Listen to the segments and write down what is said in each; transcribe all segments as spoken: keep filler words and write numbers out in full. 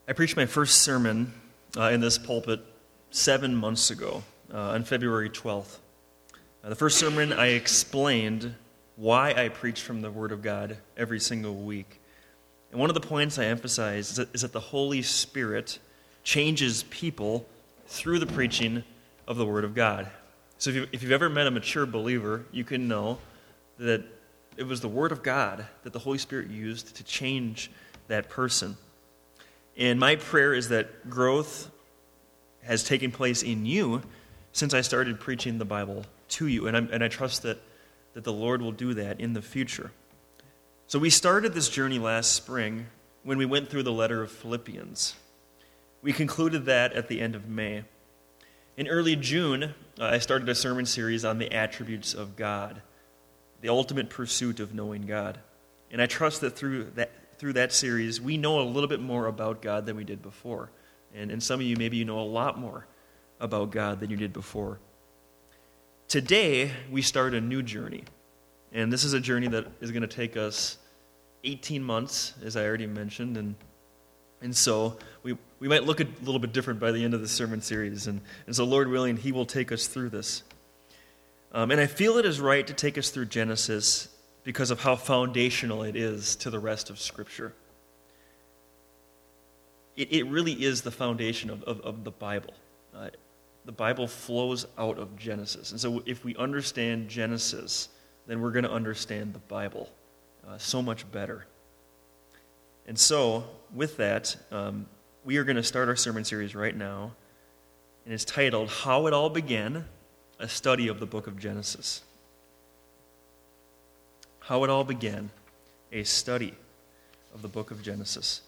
I preached my first sermon uh, in this pulpit seven months ago, uh, on February twelfth. Uh, the first sermon, I explained why I preach from the Word of God every single week. And one of the points I emphasized is that, is that the Holy Spirit changes people through the preaching of the Word of God. So if, you, if you've ever met a mature believer, you can know that it was the Word of God that the Holy Spirit used to change that person. And my prayer is that growth has taken place in you since I started preaching the Bible to you. And, I'm, and I trust that, that the Lord will do that in the future. So we started this journey last spring when we went through the letter of Philippians. We concluded that at the end of May. In early June, uh, I started a sermon series on the attributes of God, the ultimate pursuit of knowing God. And I trust that through that through that series, we know a little bit more about God than we did before. And, and some of you, maybe you know a lot more about God than you did before. Today, we start a new journey. And this is a journey that is going to take us eighteen months, as I already mentioned. And and so we, we might look a little bit different by the end of the sermon series. And, and so, Lord willing, He will take us through this. Um, and I feel it is right to take us through Genesis because of how foundational it is to the rest of Scripture. It, it really is the foundation of, of, of the Bible. Uh, the Bible flows out of Genesis. And so if we understand Genesis, then we're going to understand the Bible uh, so much better. And so, with that, um, we are going to start our sermon series right now. And it's titled, How It All Began, a Study of the Book of Genesis. How It All Began, a study of the book of Genesis.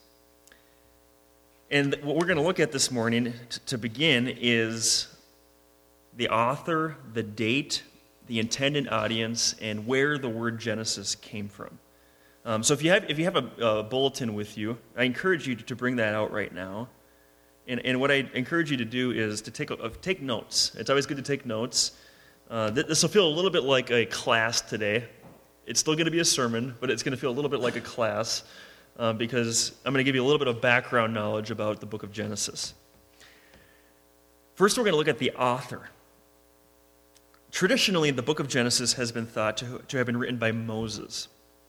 And what we're going to look at this morning t- to begin is the author, the date, the intended audience, and where the word Genesis came from. Um, so if you have if you have a, a bulletin with you, I encourage you to bring that out right now. And, and what I encourage you to do is to take uh, take notes. It's always good to take notes. Uh, th- this will feel a little bit like a class today. It's still going to be a sermon, but it's going to feel a little bit like a class uh, because I'm going to give you a little bit of background knowledge about the book of Genesis. First, we're going to look at the author. Traditionally, the book of Genesis has been thought to, to have been written by Moses.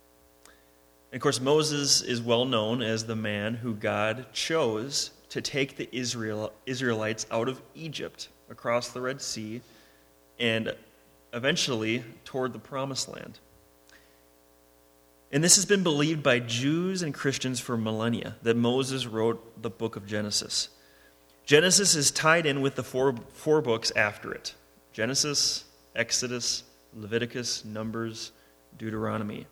And of course, Moses is well known as the man who God chose to take the Israel, Israelites out of Egypt, across the Red Sea, and eventually toward the Promised Land. And this has been believed by Jews and Christians for millennia, that Moses wrote the book of Genesis. Genesis is tied in with the four, four books after it: Genesis, Exodus, Leviticus, Numbers, Deuteronomy.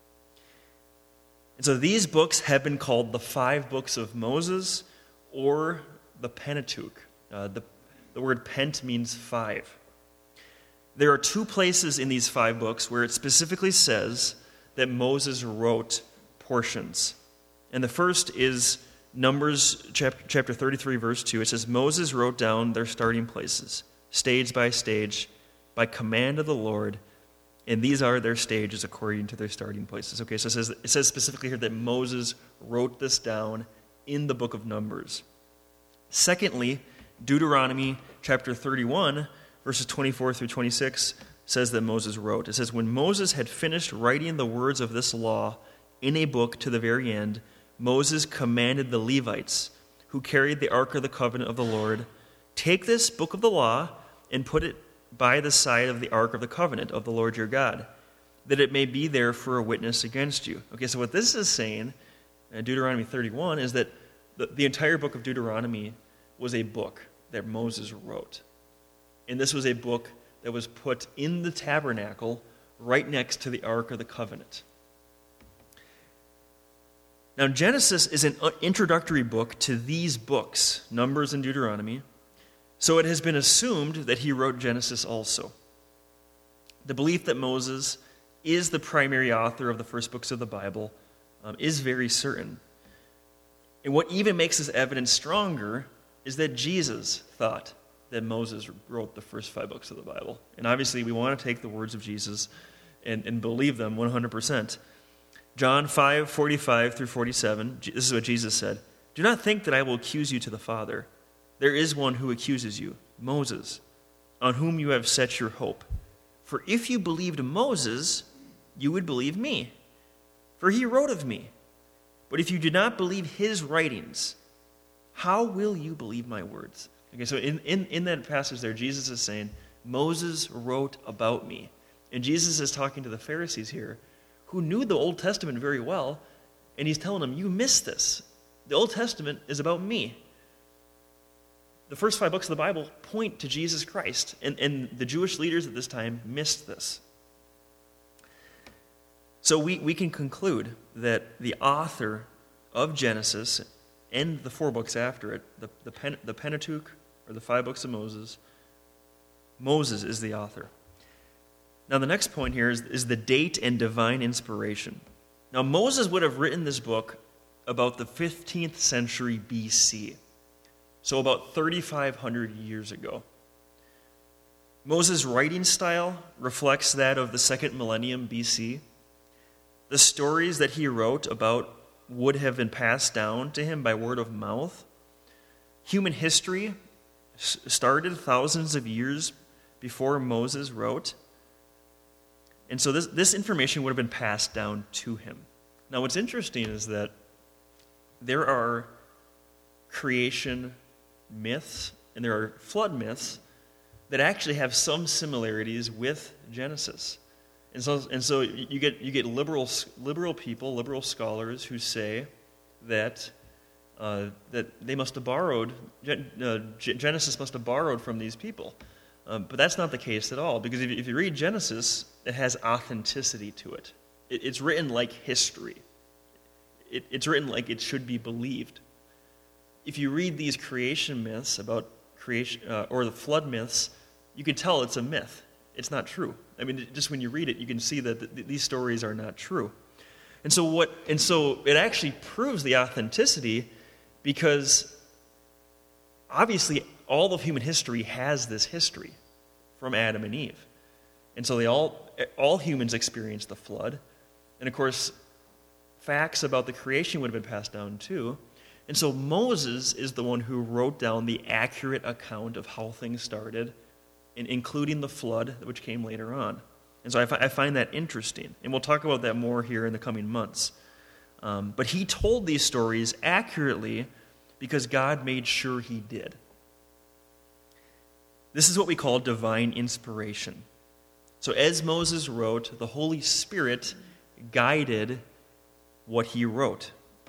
And so these books have been called the five books of Moses, or the Pentateuch. Uh, the, the word pent means five. There are two places in these five books where it specifically says that Moses wrote portions. And the first is Numbers chapter thirty-three, verse two. It says, Moses wrote down their starting places, stage by stage, by command of the Lord, and these are their stages according to their starting places. Okay, so it says, it says specifically here that Moses wrote this down in the book of Numbers. Secondly, Deuteronomy chapter thirty-one, verses twenty-four through twenty-six, says that Moses wrote. It says, when Moses had finished writing the words of this law in a book to the very end, Moses commanded the Levites, who carried the ark of the covenant of the Lord, take this book of the law and put it by the side of the ark of the covenant of the Lord your God, that it may be there for a witness against you. Okay, so what this is saying, in Deuteronomy thirty-one, is that the, the entire book of Deuteronomy was a book that Moses wrote. And this was a book that was put in the tabernacle right next to the Ark of the Covenant. Now, Genesis is an introductory book to these books, Numbers and Deuteronomy, so it has been assumed that he wrote Genesis also. The belief that Moses is the primary author of the first books of the Bible um, is very certain. And what even makes this evidence stronger is that Jesus thought that Moses wrote the first five books of the Bible. And obviously, we want to take the words of Jesus and, and believe them one hundred percent. John five, forty-five through forty-seven, this is what Jesus said. Do not think that I will accuse you to the Father. There is one who accuses you, Moses, on whom you have set your hope. For if you believed Moses, you would believe me, for he wrote of me. But if you do not believe his writings, how will you believe my words? Okay, so in, in, in that passage there, Jesus is saying, Moses wrote about me. And Jesus is talking to the Pharisees here, who knew the Old Testament very well, and he's telling them, you missed this. The Old Testament is about me. The first five books of the Bible point to Jesus Christ, and, and the Jewish leaders at this time missed this. So we, we can conclude that the author of Genesis and the four books after it, the, the, Pen, the Pentateuch, or the five books of Moses, Moses is the author. Now the next point here is, is the date and divine inspiration. Now Moses would have written this book about the fifteenth century B C, so about thirty-five hundred years ago. Moses' writing style reflects that of the second millennium B C. The stories that he wrote about would have been passed down to him by word of mouth. Human history started thousands of years before Moses wrote. And so this, this information would have been passed down to him. Now what's interesting is that there are creation myths and there are flood myths that actually have some similarities with Genesis. And so, and so you get you get liberal liberal people, liberal scholars who say that uh, that they must have borrowed uh, Genesis must have borrowed from these people, um, but that's not the case at all. Because if you, if you read Genesis, it has authenticity to it. it it's written like history. It, it's written like it should be believed. If you read these creation myths about creation uh, or the flood myths, you can tell it's a myth. It's not true. I mean, just when you read it, you can see that th- these stories are not true. And so what? And so it actually proves the authenticity, because obviously all of human history has this history from Adam and Eve. And so they all all humans experienced the flood. And of course, facts about the creation would have been passed down too. And so Moses is the one who wrote down the accurate account of how things started, including the flood, which came later on. And so I, fi- I find that interesting. And we'll talk about that more here in the coming months. Um, but he told these stories accurately because God made sure he did. This is what we call divine inspiration. So as Moses wrote, the Holy Spirit guided what he wrote.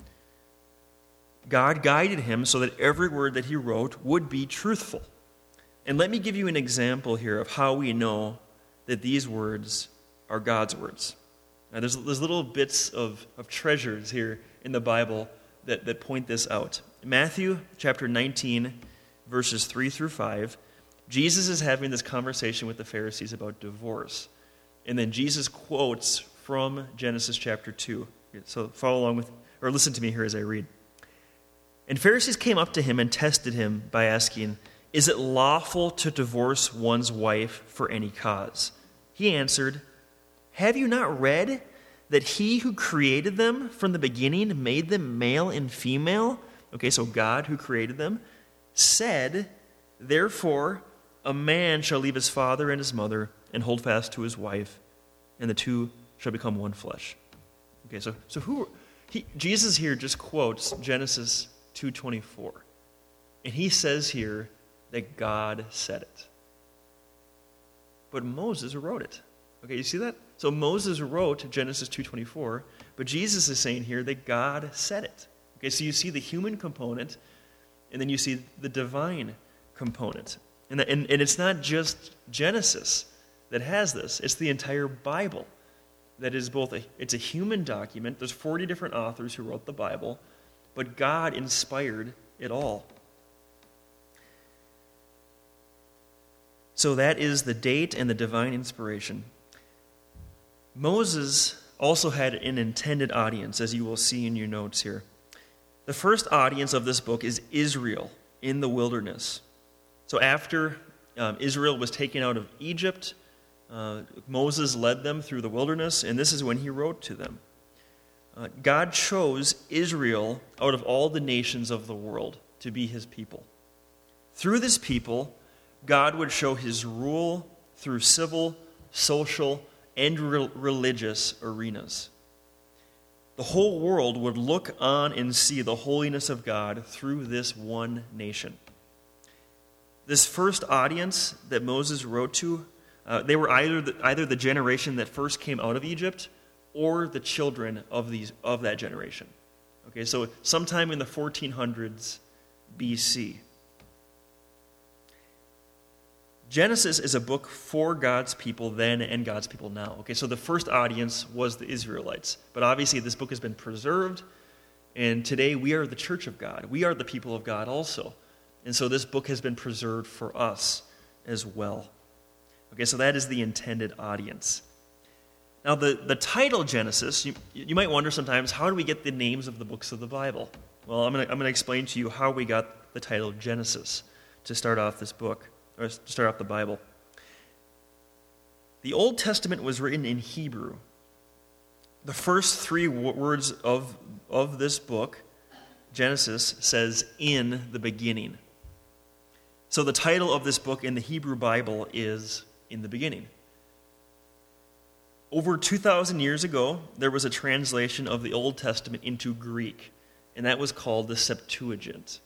God guided him so that every word that he wrote would be truthful. And let me give you an example here of how we know that these words are God's words. Now, there's, there's little bits of, of treasures here in the Bible that, that point this out. Matthew chapter nineteen, verses three through five, Jesus is having this conversation with the Pharisees about divorce. And then Jesus quotes from Genesis chapter two. So follow along with, or listen to me here as I read. And Pharisees came up to him and tested him by asking, "Is it lawful to divorce one's wife for any cause?" He answered, "Have you not read that he who created them from the beginning made them male and female?" Okay, so God who created them said, "Therefore a man shall leave his father and his mother and hold fast to his wife, and the two shall become one flesh." Okay, so so who he, Jesus here just quotes Genesis two twenty-four. And he says here that God said it. But Moses wrote it. Okay, you see that? So Moses wrote Genesis two twenty-four, but Jesus is saying here that God said it. Okay, so you see the human component, and then you see the divine component. And, the, and, and it's not just Genesis that has this. It's the entire Bible that is both a, it's a human document. There's forty different authors who wrote the Bible, but God inspired it all. So that is the date and the divine inspiration. Moses also had an intended audience, as you will see in your notes here. The first audience of this book is Israel in the wilderness. So after um, Israel was taken out of Egypt, uh, Moses led them through the wilderness, and this is when he wrote to them. Uh, God chose Israel out of all the nations of the world to be his people. Through this people, God would show his rule through civil, social, and re- religious arenas. The whole world would look on and see the holiness of God through this one nation. This first audience that Moses wrote to, uh, they were either the, either the generation that first came out of Egypt or the children of these of that generation. Okay, so sometime in the fourteen hundreds B C. Genesis is a book for God's people then and God's people now. Okay, so the first audience was the Israelites. But obviously this book has been preserved, and today we are the church of God. We are the people of God also. And so this book has been preserved for us as well. Okay, so that is the intended audience. Now the, the title Genesis, you, you might wonder sometimes, how do we get the names of the books of the Bible? Well, I'm going to I'm going to explain to you how we got the title Genesis to start off this book. Or to start off the Bible. The Old Testament was written in Hebrew. The first three words of, of this book, Genesis, says, "in the beginning." So the title of this book in the Hebrew Bible is "In the Beginning." Over two thousand years ago, there was a translation of the Old Testament into Greek, and that was called the Septuagint.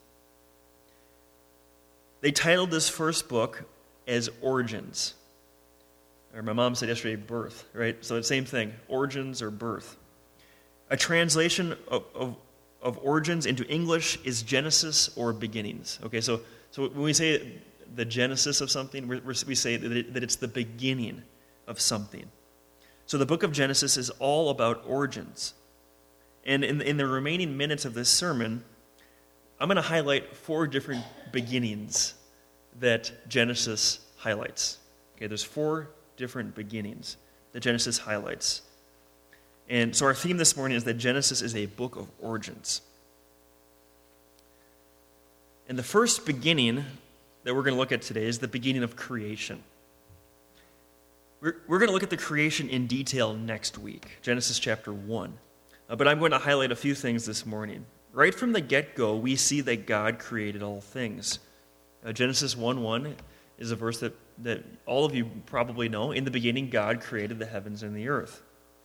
They titled this first book as Origins. Or my mom said yesterday, birth, right? So it's the same thing, origins or birth. A translation of, of, of origins into English is Genesis or beginnings. Okay, so, so when we say the genesis of something, we're, we say that, it, that it's the beginning of something. So the book of Genesis is all about origins. And in, in the remaining minutes of this sermon, I'm going to highlight four different beginnings that Genesis highlights. Okay, there's four different beginnings that Genesis highlights. And so our theme this morning is that Genesis is a book of origins. And the first beginning that we're going to look at today is the beginning of creation. We're, we're going to look at the creation in detail next week, Genesis chapter one. Uh, but I'm going to highlight a few things this morning. Right from the get-go, we see that God created all things. Uh, Genesis one one is a verse that, that all of you probably know. In the beginning, God created the heavens and the earth.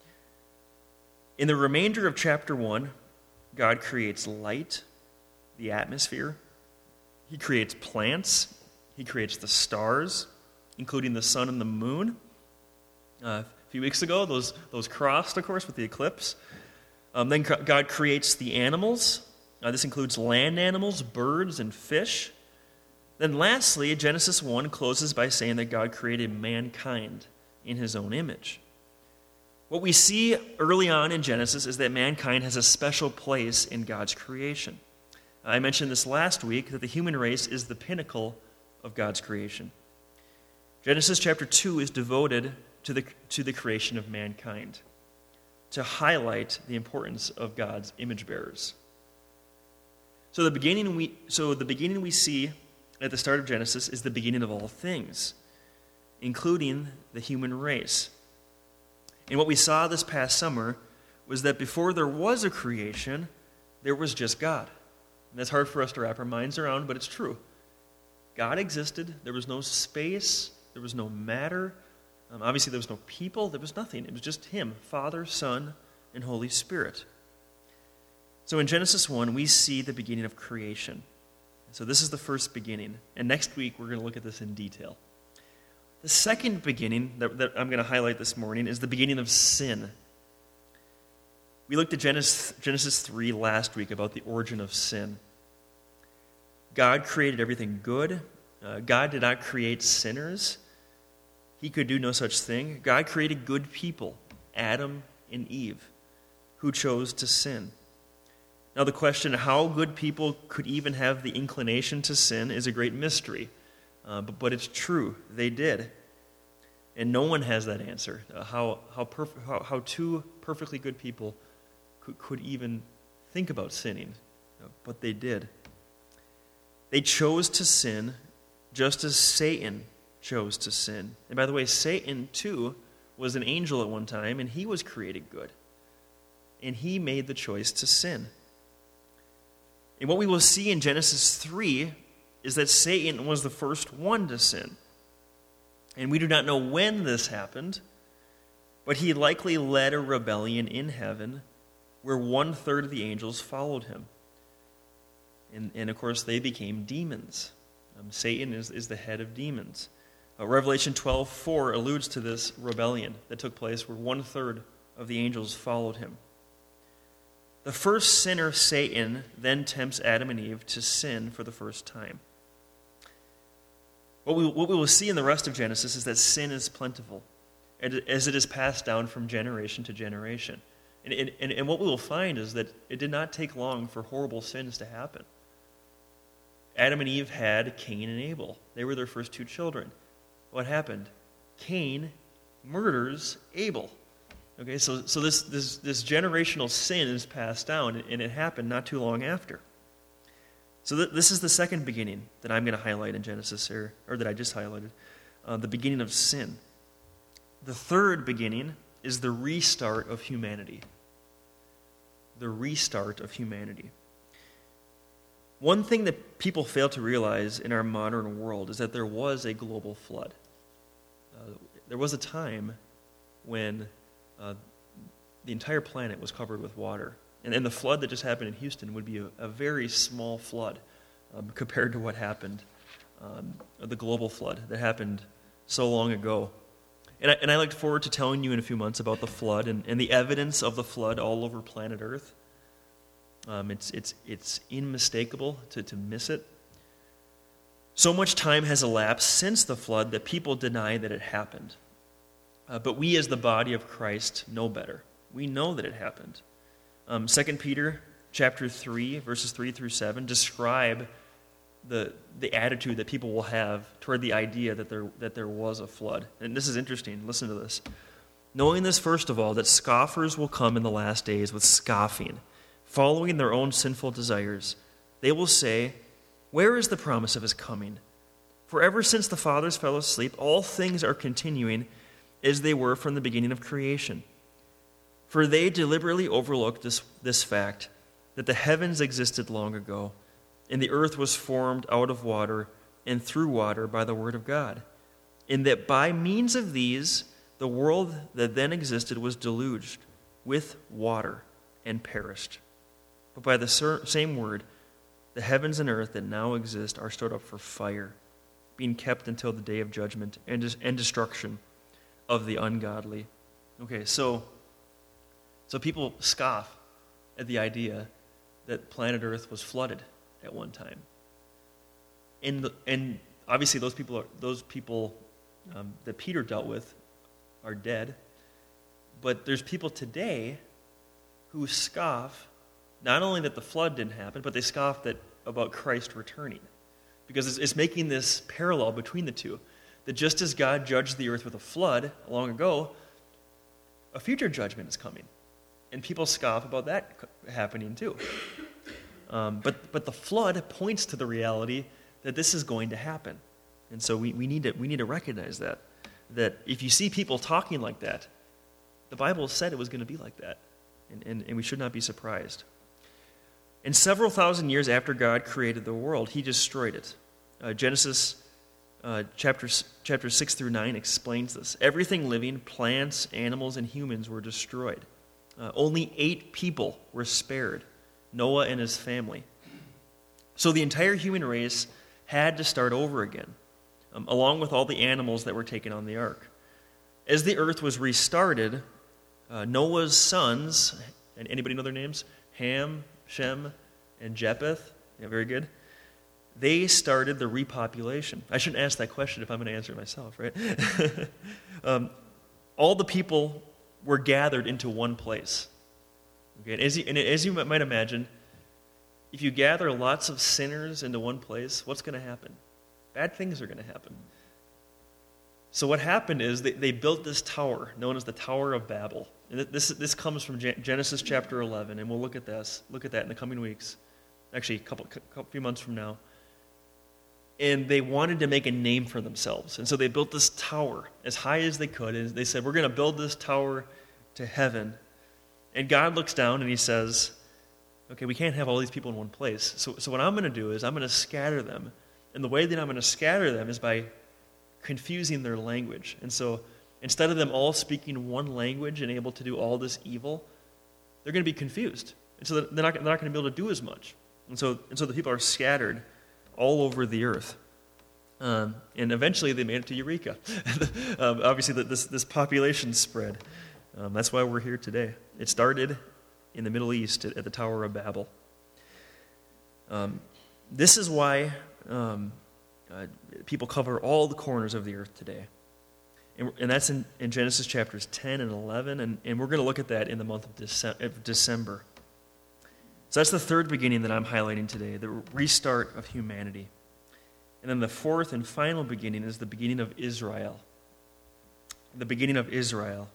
In the remainder of chapter one, God creates light, the atmosphere. He creates plants. He creates the stars, including the sun and the moon. Uh, a few weeks ago, those, those crossed, of course, with the eclipse. Um, then God creates the animals. Uh, this includes land animals, birds, and fish. Then lastly, Genesis one closes by saying that God created mankind in his own image. What we see early on in Genesis is that mankind has a special place in God's creation. I mentioned this last week, that the human race is the pinnacle of God's creation. Genesis chapter two is devoted to the, to the creation of mankind, to highlight the importance of God's image bearers. So the beginning we so the beginning we see at the start of Genesis is the beginning of all things, including the human race. And what we saw this past summer was that before there was a creation, there was just God. And that's hard for us to wrap our minds around, but it's true. God existed. There was no space. There was no matter. Um, obviously, there was no people. There was nothing. It was just him, Father, Son, and Holy Spirit. So in Genesis one, we see the beginning of creation. So this is the first beginning. And next week, we're going to look at this in detail. The second beginning that, that I'm going to highlight this morning is the beginning of sin. We looked at Genesis, Genesis three last week about the origin of sin. God created everything good. Uh, God did not create sinners. He could do no such thing. God created good people, Adam and Eve, who chose to sin. Now the question, how good people could even have the inclination to sin, is a great mystery. Uh, but, but it's true, they did. And no one has that answer, uh, how, how, perf- how, how two perfectly good people could, could even think about sinning. Uh, but they did. They chose to sin just as Satan chose to sin. And by the way, Satan, too, was an angel at one time, and he was created good. and he made the choice to sin. And what we will see in Genesis three is that Satan was the first one to sin. And we do not know when this happened, but he likely led a rebellion in heaven where one-third of the angels followed him. And, and of course, they became demons. Um, Satan is, is the head of demons. Uh, Revelation twelve four alludes to this rebellion that took place where one-third of the angels followed him. The first sinner, Satan, then tempts Adam and Eve to sin for the first time. What we, what we will see in the rest of Genesis is that sin is plentiful, as it is passed down from generation to generation. And, and, and what we will find is that it did not take long for horrible sins to happen. Adam and Eve had Cain and Abel. They were their first two children. What happened? Cain murders Abel. Okay, so, so this, this, this generational sin is passed down, and it happened not too long after. So th- this is the second beginning that I'm going to highlight in Genesis, or, or that I just highlighted, uh, the beginning of sin. The third beginning is the restart of humanity. The restart of humanity. One thing that people fail to realize in our modern world is that there was a global flood. Uh, there was a time when uh, the entire planet was covered with water. And, and the flood that just happened in Houston would be a, a very small flood um, compared to what happened, um, the global flood that happened so long ago. And I, and I look forward to telling you in a few months about the flood and, and the evidence of the flood all over planet Earth. Um, it's it's it's unmistakable to, to miss it. So much time has elapsed since the flood that people deny that it happened. Uh, but we as the body of Christ know better. We know that it happened. Um, Second Peter chapter three, verses three through seven, describe the the attitude that people will have toward the idea that there that there was a flood. And this is interesting. Listen to this. Knowing this, first of all, that scoffers will come in the last days with scoffing, following their own sinful desires. They will say, "Where is the promise of his coming? For ever since the fathers fell asleep, all things are continuing as they were from the beginning of creation. For they deliberately overlooked this, this fact, that the heavens existed long ago, and the earth was formed out of water and through water by the word of God, and that by means of these the world that then existed was deluged with water and perished. But by the same word, the heavens and earth that now exist are stored up for fire, being kept until the day of judgment and, and destruction of the ungodly." Okay, so so people scoff at the idea that planet Earth was flooded at one time, and the, and obviously those people are those people um, that Peter dealt with are dead. But there's people today who scoff not only that the flood didn't happen, but they scoff that about Christ returning, because it's, it's making this parallel between the two. That just as God judged the earth with a flood long ago, a future judgment is coming. And people scoff about that happening too. Um, but but the flood points to the reality that this is going to happen. And so we, we need to we need to recognize that. That if you see people talking like that, the Bible said it was going to be like that. And, and, and we should not be surprised. And several thousand years after God created the world, he destroyed it. Uh, Genesis uh, chapter, chapter six through nine explains this. Everything living, plants, animals, and humans were destroyed. Uh, only eight people were spared, Noah and his family. So the entire human race had to start over again, um, along with all the animals that were taken on the ark. As the earth was restarted, uh, Noah's sons, and anybody know their names? Ham, Shem, and Japheth. Yeah, very good. They started the repopulation. I shouldn't ask that question if I'm going to answer it myself, right? um, all the people were gathered into one place. Okay, and as you, and as you might imagine, if you gather lots of sinners into one place, what's going to happen? Bad things are going to happen. So what happened is they, they built this tower known as the Tower of Babel. And this this comes from Genesis chapter eleven, and we'll look at this, look at that in the coming weeks. Actually, a couple, couple few months from now. And they wanted to make a name for themselves, and so they built this tower as high as they could. And they said, "We're going to build this tower to heaven, and God looks down and he says, okay, we can't have all these people in one place. So, so what I'm going to do is I'm going to scatter them. And the way that I'm going to scatter them is by confusing their language. And so instead of them all speaking one language and able to do all this evil, they're going to be confused. And so they're not, they're not going to be able to do as much. And so, and so the people are scattered all over the earth. Um, and eventually they made it to Eureka. um, obviously, the, this, this population spread. Um, that's why we're here today. It started in the Middle East at, at the Tower of Babel. Um, this is why um, uh, people cover all the corners of the earth today. And, and that's in, in Genesis chapters ten and eleven, and, and we're going to look at that in the month of, Dece- of December. So that's the third beginning that I'm highlighting today, the restart of humanity. And then the fourth and final beginning is the beginning of Israel. The beginning of Israel.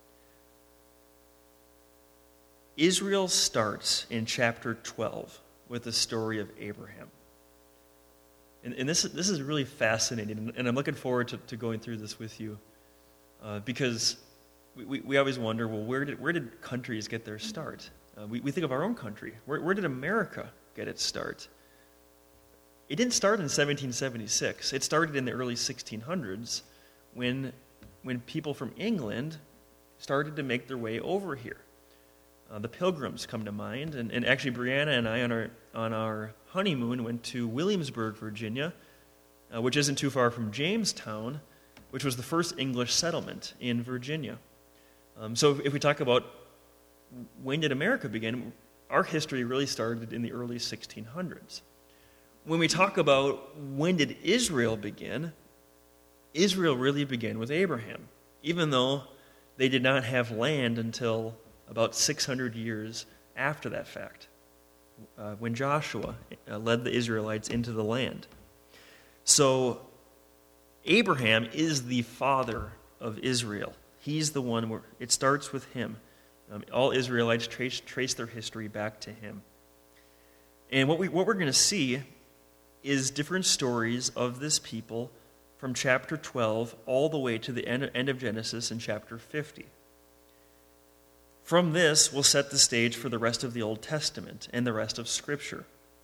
Israel starts in chapter twelve with the story of Abraham. And, and this, this is really fascinating, and I'm looking forward to, to going through this with you. Uh, because we, we, we always wonder, well, where did, where did countries get their start? Uh, we, we think of our own country. Where, where did America get its start? It didn't start in seventeen seventy-six. It started in the early sixteen hundreds when, when people from England started to make their way over here. Uh, the Pilgrims come to mind, and, and actually Brianna and I on our, on our honeymoon went to Williamsburg, Virginia, uh, which isn't too far from Jamestown, which was the first English settlement in Virginia. Um, so if we talk about when did America begin, our history really started in the early sixteen hundreds. When we talk about when did Israel begin, Israel really began with Abraham, even though they did not have land until about six hundred years after that fact, uh, when Joshua uh, led the Israelites into the land. So Abraham is the father of Israel. He's the one where it starts with him. Um, all Israelites trace, trace their history back to him. And what, we, what we're going to see is different stories of this people from chapter twelve all the way to the end, end of Genesis in chapter fifty. From this, we'll set the stage for the rest of the Old Testament and the rest of Scripture.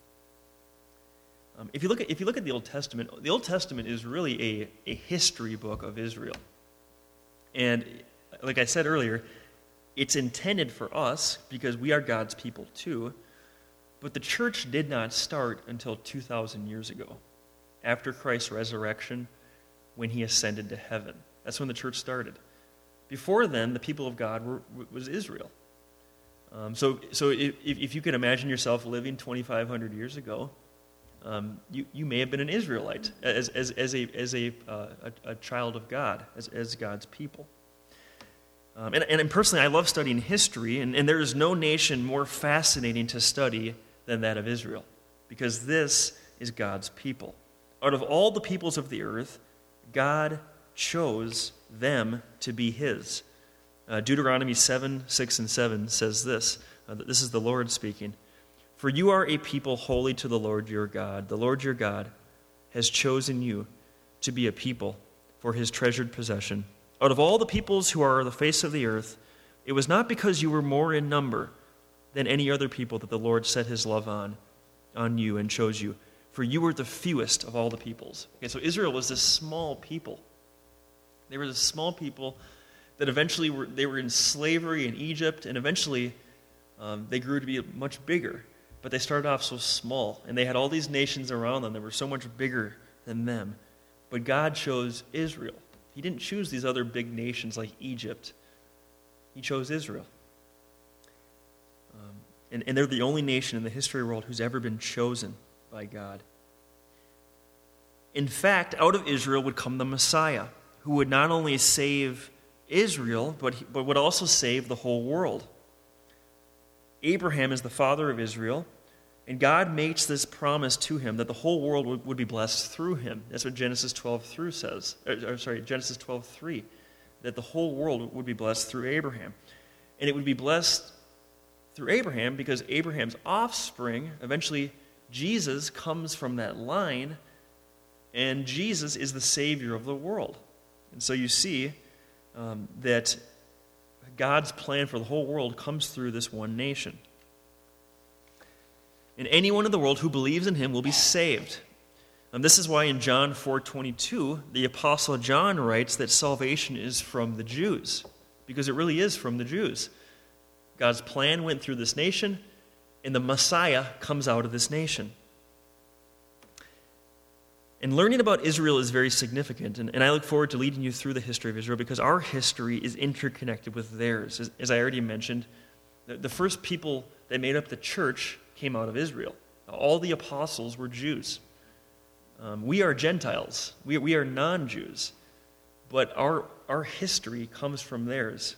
Um, if you look at if you look at the Old Testament, the Old Testament is really a, a history book of Israel. And like I said earlier, it's intended for us because we are God's people too. But the church did not start until two thousand years ago, after Christ's resurrection, when he ascended to heaven. That's when the church started. Before then, the people of God were, was Israel. Um, so so if, if you can imagine yourself living twenty-five hundred years ago, um, you, you may have been an Israelite as, as, as, a, as a, uh, a, a child of God, as, as God's people. Um, and, and personally, I love studying history, and, and there is no nation more fascinating to study than that of Israel, because this is God's people. Out of all the peoples of the earth, God chose them to be his. Uh, Deuteronomy seven, six, and seven says this. Uh, this is the Lord speaking. For you are a people holy to the Lord your God. The Lord your God has chosen you to be a people for his treasured possession. Out of all the peoples who are on the face of the earth, it was not because you were more in number than any other people that the Lord set his love on, on you and chose you. For you were the fewest of all the peoples. Okay, so Israel was this small people. They were this small people that eventually were, they were in slavery in Egypt, and eventually um, they grew to be much bigger. But they started off so small, and they had all these nations around them that were so much bigger than them. But God chose Israel. He didn't choose these other big nations like Egypt. He chose Israel. Um, and, and they're the only nation in the history of the world who's ever been chosen by God. In fact, out of Israel would come the Messiah, who would not only save Israel, but, he, but would also save the whole world. Abraham is the father of Israel, and God makes this promise to him that the whole world would, would be blessed through him. That's what Genesis twelve through says. Or, or sorry, Genesis twelve three, that the whole world would be blessed through Abraham. And it would be blessed through Abraham because Abraham's offspring, eventually Jesus, comes from that line, and Jesus is the Savior of the world. And so you see um, that God's plan for the whole world comes through this one nation. And anyone in the world who believes in him will be saved. And this is why in John four twenty-two, the Apostle John writes that salvation is from the Jews, because it really is from the Jews. God's plan went through this nation, and the Messiah comes out of this nation. And learning about Israel is very significant, and, and I look forward to leading you through the history of Israel because our history is interconnected with theirs. As, as I already mentioned, the, the first people that made up the church came out of Israel. All the apostles were Jews. Um, we are Gentiles. We, we are non-Jews. But our, our history comes from theirs.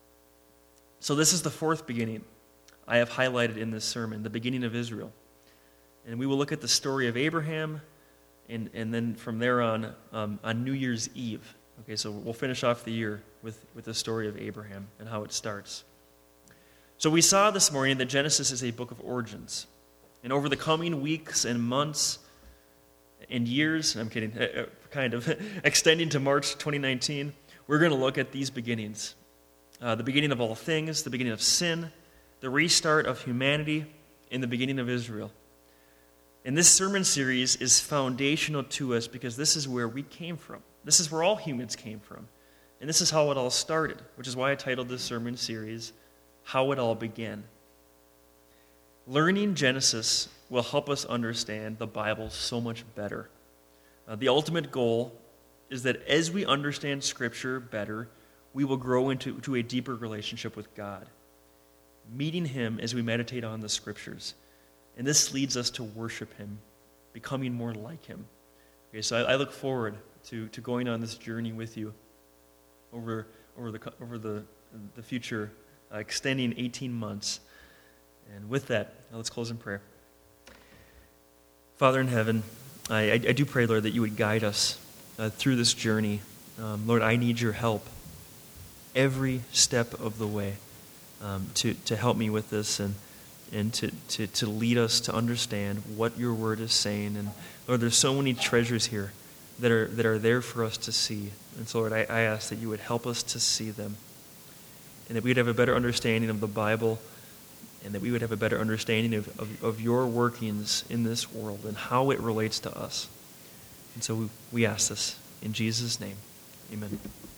So this is the fourth beginning I have highlighted in this sermon, the beginning of Israel. And we will look at the story of Abraham, and, and then from there on, um, on New Year's Eve. Okay, so we'll finish off the year with, with the story of Abraham and how it starts. So we saw this morning that Genesis is a book of origins. And over the coming weeks and months and years, I'm kidding, uh, kind of, extending to March twenty nineteen, we're going to look at these beginnings. Uh, the beginning of all things, the beginning of sin, the restart of humanity, and the beginning of Israel. And this sermon series is foundational to us because this is where we came from. This is where all humans came from. And this is how it all started, which is why I titled this sermon series, How It All Began. Learning Genesis will help us understand the Bible so much better. Uh, the ultimate goal is that as we understand Scripture better, we will grow into to a deeper relationship with God, meeting Him as we meditate on the Scriptures. And this leads us to worship Him, becoming more like Him. Okay, so I, I look forward to, to going on this journey with you over over the over the the future, uh, extending eighteen months. And with that, let's close in prayer. Father in heaven, I, I, I do pray, Lord, that you would guide us uh, through this journey. Um, Lord, I need your help every step of the way um, to, to help me with this and and to, to, to lead us to understand what your word is saying. And Lord, there's so many treasures here that are that are there for us to see. And so, Lord, I, I ask that you would help us to see them, and that we would have a better understanding of the Bible, and that we would have a better understanding of, of, of your workings in this world and how it relates to us. And so we, we ask this in Jesus' name. Amen.